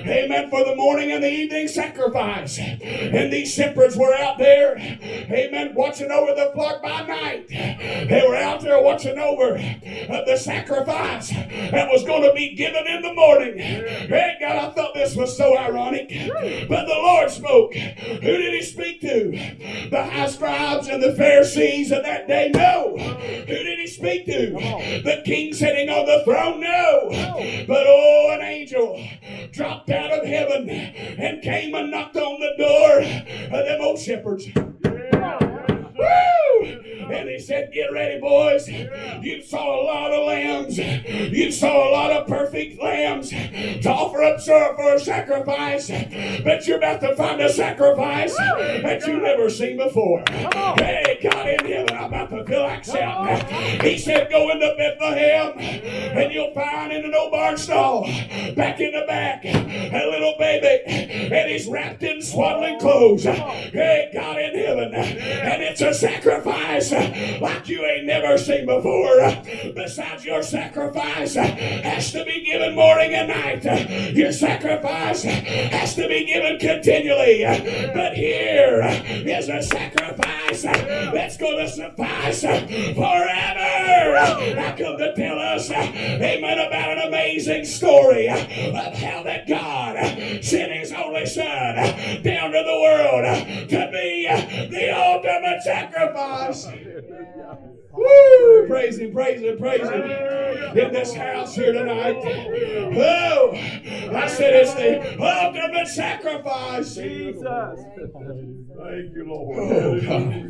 amen, for the morning and the evening sacrifice. And these shepherds were out there, amen, watching over the flock by night. They were out there watching over the sacrifice that was going to be given in the morning. Hey, God, I thought this was so ironic. But the Lord spoke. Who did he speak to? The high scribes and the Pharisees of that day? No. Who did he speak to? The king sitting on the throne? No. But oh, an angel dropped out of heaven and came and knocked on the door of them old shepherds. Woo! And he said, get ready, boys. You saw a lot of lambs. You saw a lot of perfect lambs to offer up for a sacrifice. But you're about to find a sacrifice that you've never seen before. Hey, God in heaven, I'm about to feel like shouting. He said, go into Bethlehem and you'll find in an old barn stall, back in the back, a little baby. And he's wrapped in swaddling clothes. Hey, God in heaven. And it's a sacrifice like you ain't never seen before. Besides, your sacrifice has to be given morning and night. Your sacrifice has to be given continually. But here is a sacrifice that's going to suffice forever. I come to tell us, amen, about an amazing story of how that God sent his only son down to the world to be the ultimate sacrifice. Woo! Praise him, praise him, praise him. In this house here tonight. Oh, I said it's the ultimate sacrifice. Jesus. Thank you, Lord. Oh,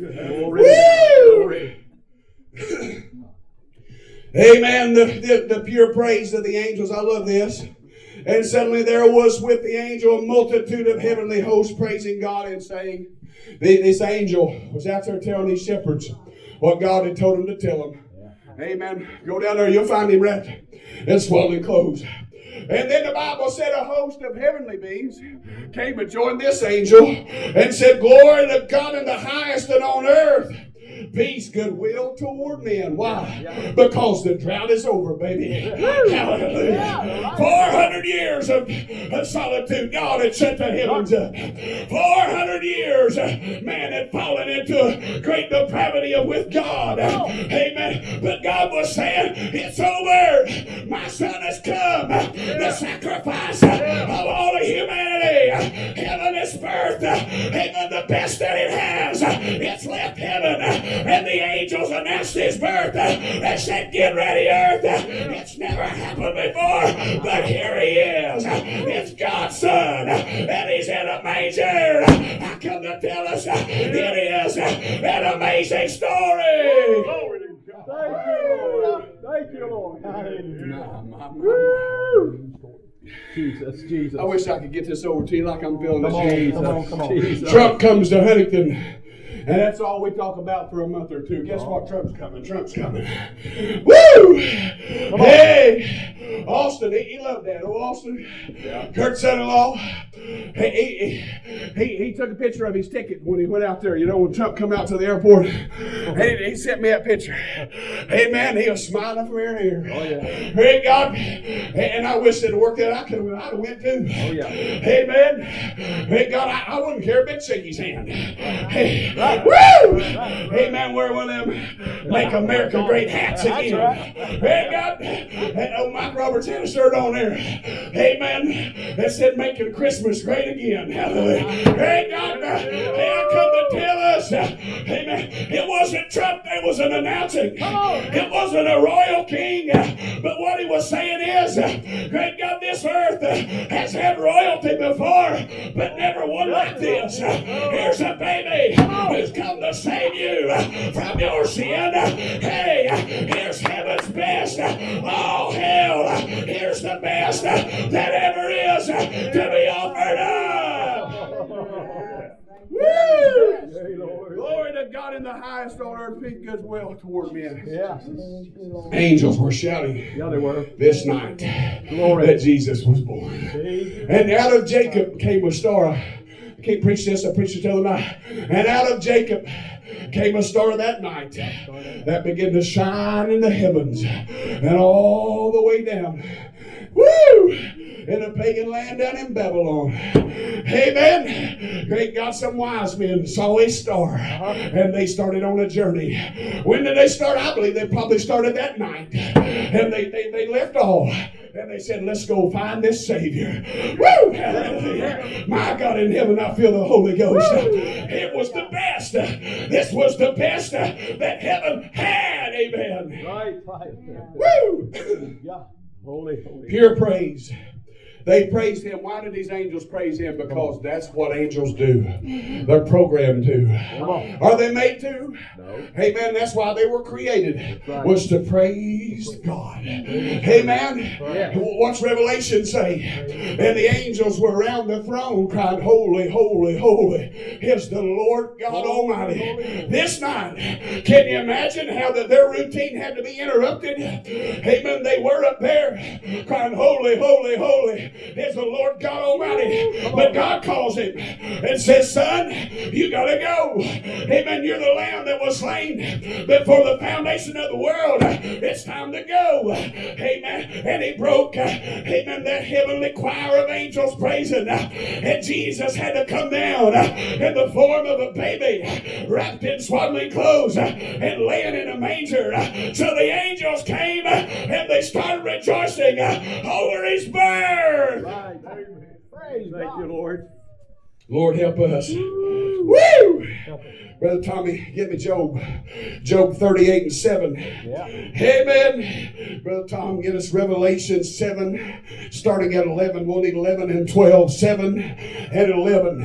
God. Woo! Amen. The pure praise of the angels. I love this. And suddenly there was with the angel a multitude of heavenly hosts praising God and saying, this angel was out there telling these shepherds what God had told him to tell them. Amen. Go down there, you'll find him wrapped in swaddling clothes. And then the Bible said a host of heavenly beings came and joined this angel and said, glory to God in the highest and on earth. Peace, goodwill toward men. Why? Because the drought is over, baby. Hallelujah. 400 years of solitude. God had shut the heavens up. 400 years, man had fallen into a great depravity with God. Amen. But God was saying, it's over. My son has come. The sacrifice of all of humanity. Heaven is birthed. Amen. The best that it has. It's left heaven. And the angels announced his birth. They said, get ready, earth. It's never happened before, but here he is. It's God's son, and he's in a manger. I come to tell us it is an amazing story. Glory to God. Thank you, Lord. Jesus, Jesus. I wish I could get this over to you like I'm feeling this. Come on. Trump comes to Huntington. And that's all we talk about for a month or two. Guess what? Trump's coming. Woo! Hey! Austin, he loved that. Oh, Austin. Yeah. Kurt's son-in-law. He took a picture of his ticket when he went out there. You know, when Trump come out to the airport. He sent me that picture. Hey, man, he was smiling from ear to ear. Oh, yeah. Hey, God. And I wish it worked out. I'd have went too. Oh, yeah. Hey, man. Hey, God, I wouldn't care a bit shake his hand. Hey. Woo! Amen. Wear one of them Make America Great hats again. Right. Hey, God. And old Mike Roberts had a shirt on there. Amen. That said, making Christmas great again. Hallelujah. Hey, God. Hey, I come to tell us. Amen. It wasn't Trump that was an announcing. It wasn't a royal king. But what he was saying is, great God, this earth has had royalty before, but never one like this. Here's a baby who's come to save you from your sin. Hey, here's heaven's best. Oh, hell, here's the best that ever is to be offered up. Woo! Glory to God in the highest on earth, peace, goodwill toward men. Yeah. Angels were shouting. Yeah, they were. This night that Jesus was born. And out of Jacob came a star. I can't preach this, I preach it till the night. And out of Jacob came a star that night that began to shine in the heavens and all the way down. Woo! in a pagan land down in Babylon. Amen. They got some wise men, saw a star, and they started on a journey. When did they start? I believe they probably started that night. And they left all. And they said, let's go find this Savior. Woo! Hallelujah. My God in heaven, I feel the Holy Ghost. It was the best. This was the best that heaven had. Amen. Right. Woo! Yeah. Holy. Pure praise. They praised him. Why did these angels praise him? Because that's what angels do. They're programmed to. Are they made to? No. Amen. That's why they were created, Right. was to praise God. Amen. Right. What's Revelation say? And the angels were around the throne crying, holy, holy, holy is the Lord God Almighty. This night, can you imagine how their routine had to be interrupted? Amen. They were up there crying, holy, holy, holy is the Lord God Almighty. But God calls him and says, son, you got to go. Amen. You're the lamb that was slain before the foundation of the world. It's time to go. Amen. And he broke, amen, that heavenly choir of angels praising. And Jesus had to come down in the form of a baby wrapped in swaddling clothes and laying in a manger. So the angels came and they started rejoicing over his birth. Right. Praise Thank you, Lord. Lord, help us. Woo! Brother Tommy, give me Job 38:7. Yeah. Amen. Brother Tom, get us Revelation 7, starting at 11. We'll need 11 and 12. 7 and 11.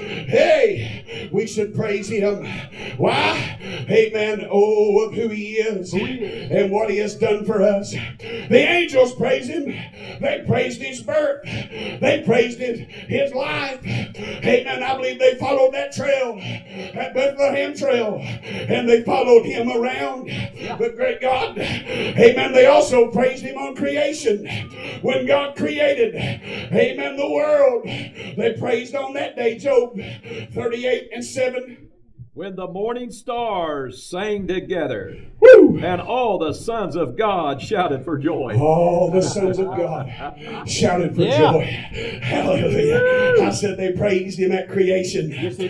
Hey, we should praise him. Why? Amen. Oh, of who he is and what he has done for us. The angels praise him. They praised his birth. They praised his life. Amen. I believe they followed that trail, that Bethlehem trail, and they followed him around. The great God. Amen. They also praised him on creation. When God created, amen, the world, they praised on that day. Job 38:7. When the morning stars sang together, Woo! and all the sons of God shouted for joy. All the sons of God shouted for joy. Hallelujah. I said they praised him at creation.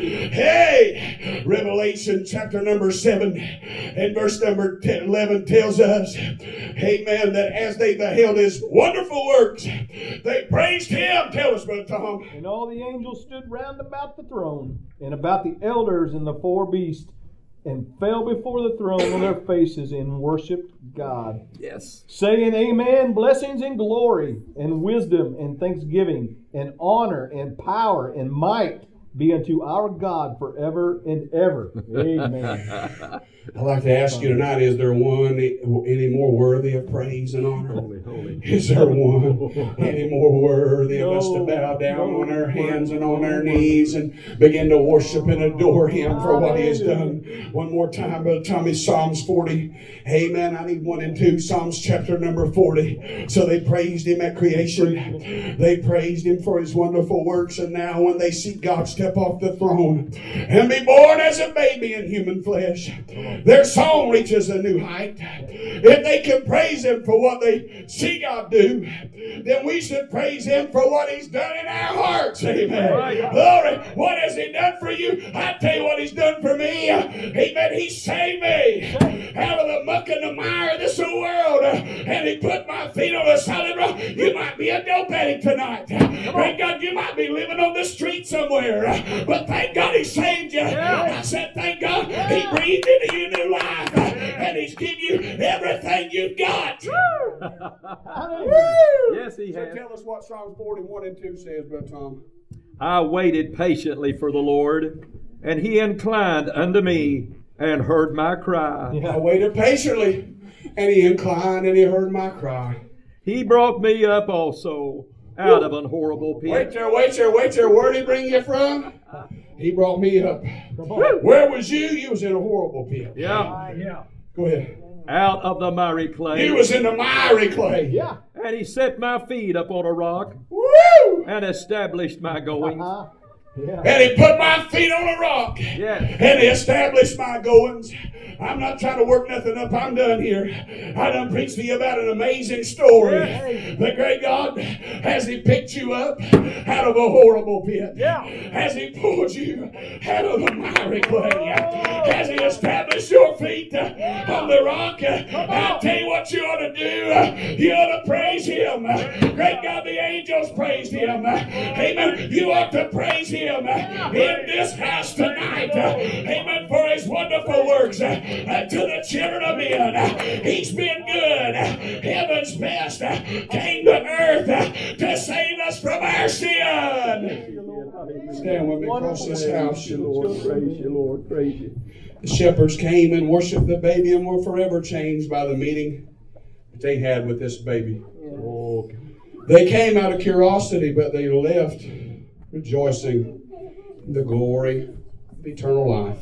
Hey, Revelation chapter number 7 and verse number 11 tells us, amen, that as they beheld his wonderful works, they praised him. Tell us, Brother Tom. And all the angels stood round about the throne and about the elders and the four beasts, and fell before the throne on their faces and worshipped God, Yes. saying, Amen, blessings and glory and wisdom and thanksgiving and honor and power and might be unto our God forever and ever. Amen. I'd like to ask you tonight, is there one any more worthy of praise and honor? Holy. Is there one any more worthy of us to bow down on our hands and on our knees and begin to worship and adore him for what he has done? One more time, Brother Tommy, Psalms 40. Amen. I need 1 and 2. Psalms chapter number 40. So they praised him at creation. They praised him for his wonderful works. And now when they see God step off the throne and be born as a baby in human flesh, their song reaches a new height. If they can praise him for what they see God do, then we should praise him for what he's done in our hearts. Amen. Glory. What has he done for you? I tell you what he's done for me. Amen. He saved me out of the muck and the mire of this world, and he put my feet on a solid rock. You might be a dope addict tonight. Thank God you might be living on the street somewhere, but thank God he saved you. I said thank God he breathed into you new life, and he's given you everything you've got. Yes, he So has. tell us what Psalms 41 and 2 says, Brother Tom. I waited patiently for the Lord, and he inclined unto me and heard my cry. I waited patiently, and he inclined and he heard my cry. He brought me up also out of an horrible pit. Wait there. Where'd he bring you from? He brought me up. Where was you? You was in a horrible pit. Yeah. Go ahead. Out of the miry clay. You was in the miry clay. Yeah. And he set my feet upon a rock Woo! and established my goings. Yeah. And He put my feet on a rock. Yes. And He established my goings. I'm not trying to work nothing up. I'm done here. I done preached to you about an amazing story. The great God, has He picked you up out of a horrible pit? Yeah. Has He pulled you out of the miry clay? Has He established your feet on the rock? I'll tell you what you ought to do. You ought to praise Him. Great God, the angels praised Him. Amen. You ought to praise Him in this house tonight. Amen. For His wonderful works to the children of men. He's been good. Heaven's best came to earth to save us from our sin. Stand with me across this house. Praise you, Lord. Praise you, Lord. Praise you. The shepherds came and worshiped the baby and were forever changed by the meeting that they had with this baby. Oh, They came out of curiosity, but they left rejoicing in the glory of eternal life.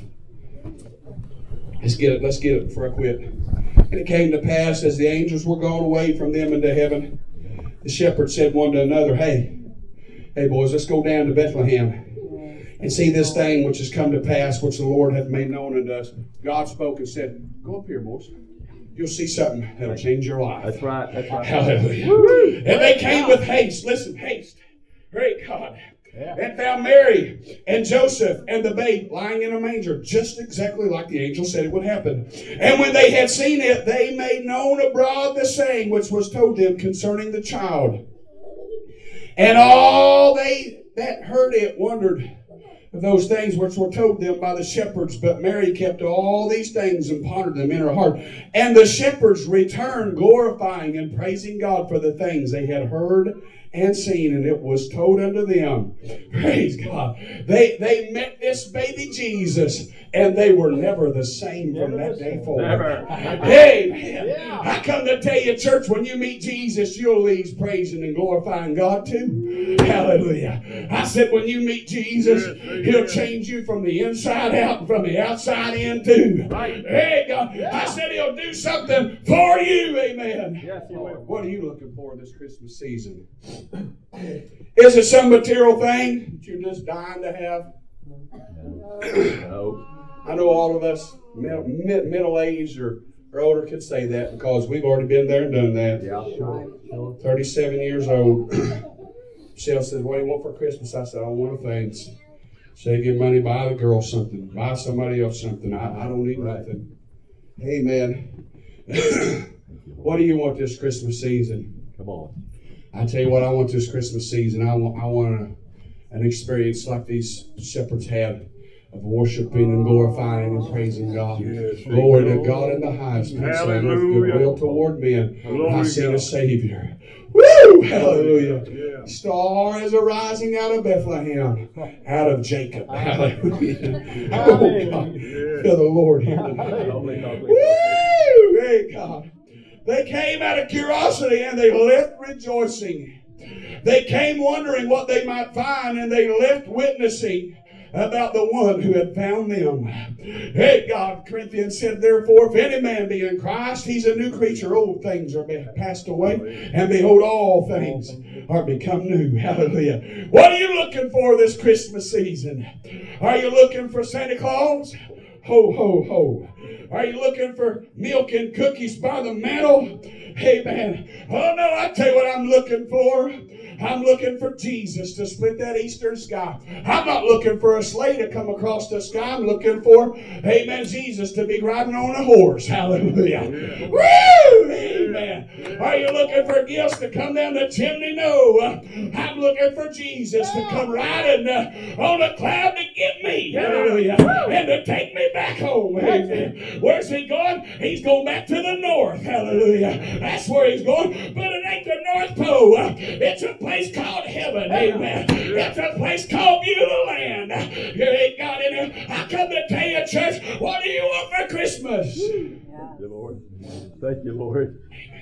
Let's get it before I quit. And it came to pass, as the angels were gone away from them into heaven, the shepherds said one to another, Hey boys, let's go down to Bethlehem and see this thing which has come to pass, which the Lord hath made known unto us. God spoke and said, Go up here, boys. You'll see something that'll change your life. that's right. That's right. Hallelujah. And they came with haste. Listen, haste. Great God. And found Mary and Joseph and the babe lying in a manger, just exactly like the angel said it would happen. And when they had seen it, they made known abroad the saying which was told them concerning the child. And all they that heard it wondered of those things which were told them by the shepherds. But Mary kept all these things and pondered them in her heart. And the shepherds returned, glorifying and praising God for the things they had heard and seen, and it was told unto them. Praise God. They met this baby Jesus, and they were never the same from that day forward. Never. Hey, man. I come to tell you, church, when you meet Jesus, you'll leave praising and glorifying God too. Hallelujah. I said, when you meet Jesus, He'll change you from the inside out and from the outside in too. Hey, God. I said He'll do something for you. Amen. Yes, Lord. What are you looking for this Christmas season? Is it some material thing that you're just dying to have? No. I know all of us middle-aged or older could say that because we've already been there and done that. Yeah. 37 years old. Michelle says, what do you want for Christmas? I said, I want things. Save your money, buy the girl something. Buy somebody else something. I don't need nothing. Amen. What do you want this Christmas season? Come on. I tell you what I want this Christmas season. I want an experience like these shepherds had of worshiping and glorifying and praising God. Glory to God in the highest. Peace on earth, goodwill toward men. I see a Savior. Woo! Hallelujah. Star is arising out of Bethlehem, out of Jacob. Hallelujah. Oh God. Feel the Lord here tonight. Woo! Great God. They came out of curiosity and they left rejoicing. They came wondering what they might find, and they left witnessing about the one who had found them. Hey, God, Corinthians said, therefore, if any man be in Christ, he's a new creature. Old things are passed away, and behold, all things are become new. Hallelujah. What are you looking for this Christmas season? Are you looking for Santa Claus? Ho, ho, ho. Are you looking for milk and cookies by the mantle? Amen. Oh, no, I tell you what I'm looking for. I'm looking for Jesus to split that eastern sky. I'm not looking for a sleigh to come across the sky. I'm looking for, amen, Jesus to be riding on a horse. Hallelujah. Woo! Amen. Are you looking for gifts to come down the chimney? No. I'm looking for Jesus to come riding on a cloud to get me. Hallelujah. And to take me back home. Amen. Where's He going? He's going back to the north. Hallelujah. That's where He's going. But it ain't the North Pole. It's a place called heaven. Amen. It's a place called Beulah Land. There ain't God in it. I come to tell you, church, what do you want for Christmas? Thank you, Lord. Thank you, Lord.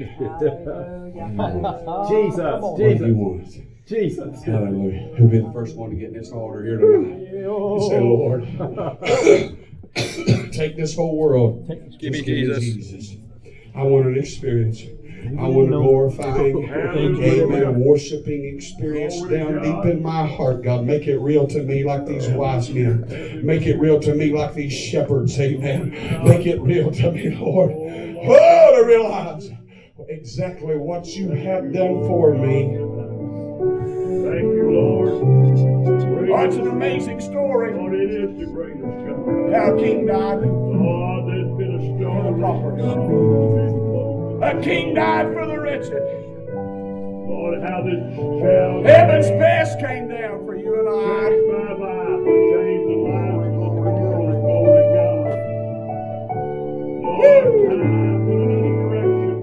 Jesus. What do you want? Jesus. Hallelujah. Who'll be the first one to get in this altar here tonight? And say, Lord, take this whole world. Give me Just Jesus. I want an experience. I want a glorifying, amen, worshiping experience down deep in my heart, God. Make it real to me like these wise men. Make it real to me like these shepherds, amen. Make it real to me, Lord. Oh, to realize exactly what you have done for me. Thank you, Lord. Oh, it's an amazing story. Lord, it is the greatest God. How a king died. Oh, there's been a storm. For the proper God. A king died for the wretched. Lord, how this child Heaven's best came down for you and I. changed my life, changed the lives of the world. Glory to God. Lord, time put another direction.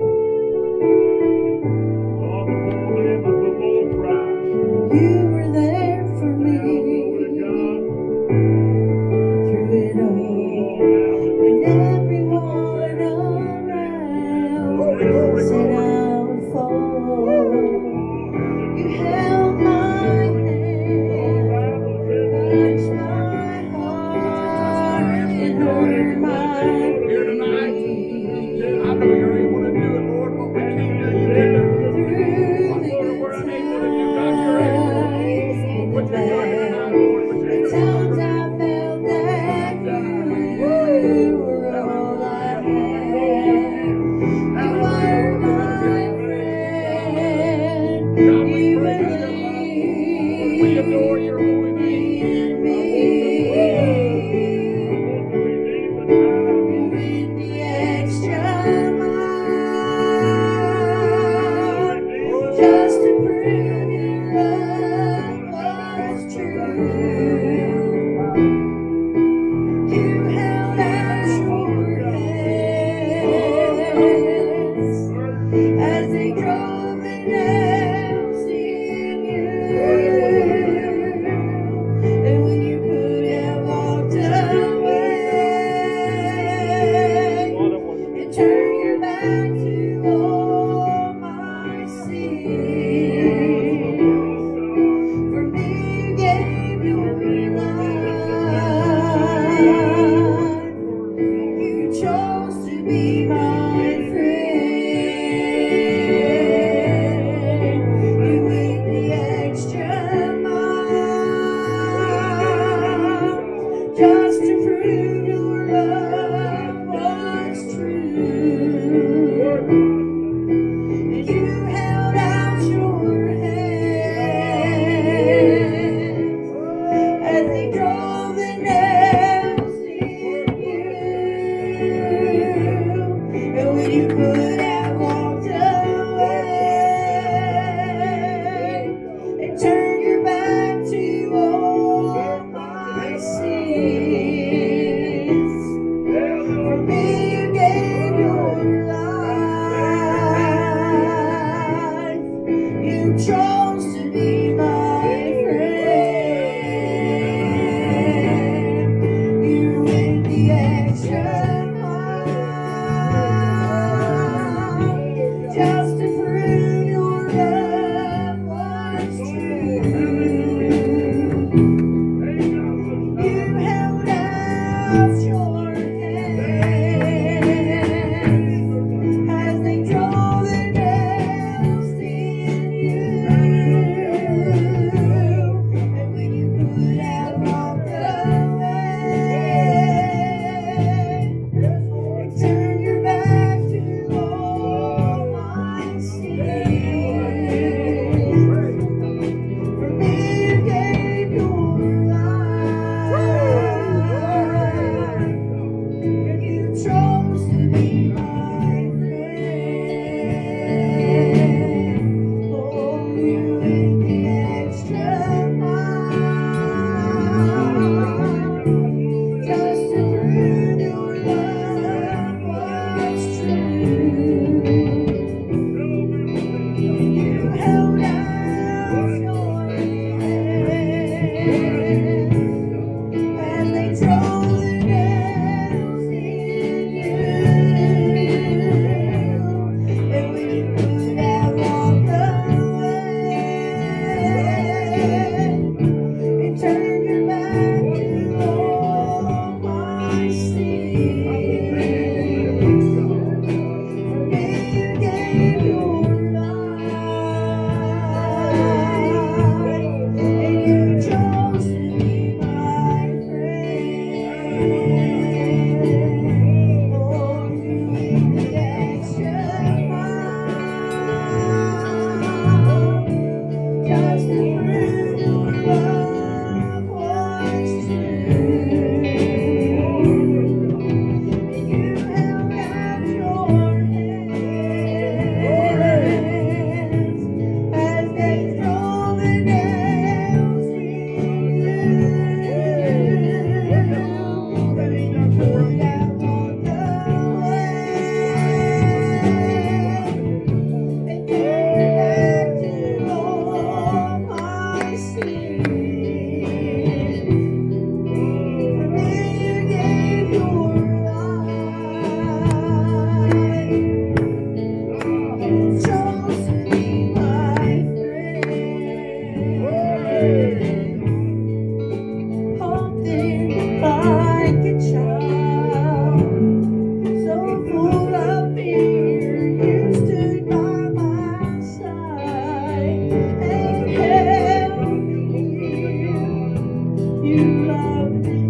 Lord, the poor lamb of the full price. You were there for Now, me glory to God. through it Oh, all. now that When everyone around said I would fall, you held my hand, touched my heart, and heard my Here tonight. plea. I know you're able to do it, Lord. What we can't do, you can do. Lord, we're unable to do, God, you're able. What you're doing tonight, Lord, what you're doing. Times I felt that you were all I had. You were my friend. God, we You praise you. We adore your holy name. With the extra mile, just to prove your love was true. You held out your hands as they drove the nails in you. Lord.